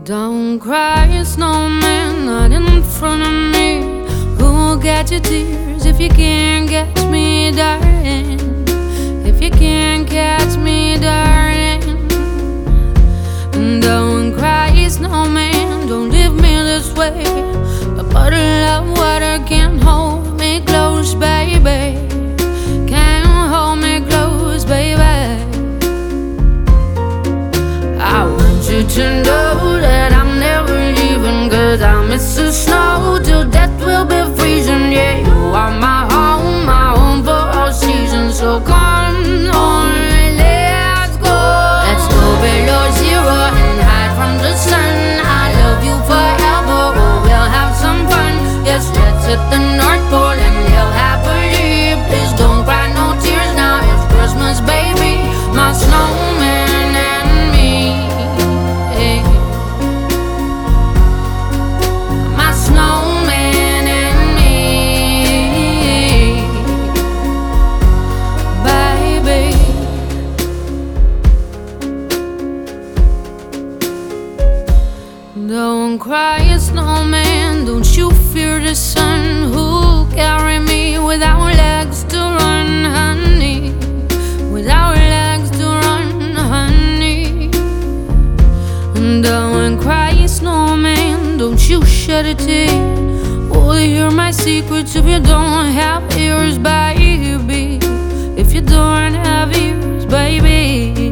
Don't cry, snowman, not in front of me. Who'll get your tears if you can't catch me, darling? If you can't catch me, darling. Don't cry, snowman, don't leave me this way. A bottle of water can't hold me close, baby. Can't hold me close, baby. I want you to know that I'm never leaving, 'cause I miss the snow till death will be freezing. Yeah, you are my home for all seasons. So come on, let's go. Let's go below zero and hide from the sun. I love you forever, oh, we'll have some fun. Yes, let's hit the North Pole and live happily. Please don't cry no tears now, it's Christmas, baby. My snowman and me. My snowman and me, baby. Don't cry, snowman, don't you fear the sun. Who'll carry me without legs to run, honey? Without legs to run, honey. Don't cry, snowman, don't you shed a tear. Will you hear my secrets if you don't have ears, baby? If you don't have ears, baby.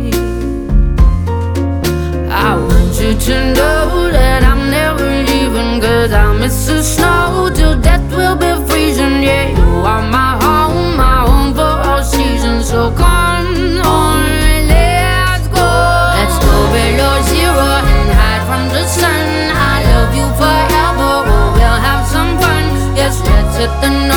I want you to know that I'm never leaving, 'cause I miss the snow till death will be freezing. Yeah, you are my home for all seasons. So come on, let's go. Let's go below zero and hide from the sun. I love you forever, oh, we'll have some fun. Yes, let's hit the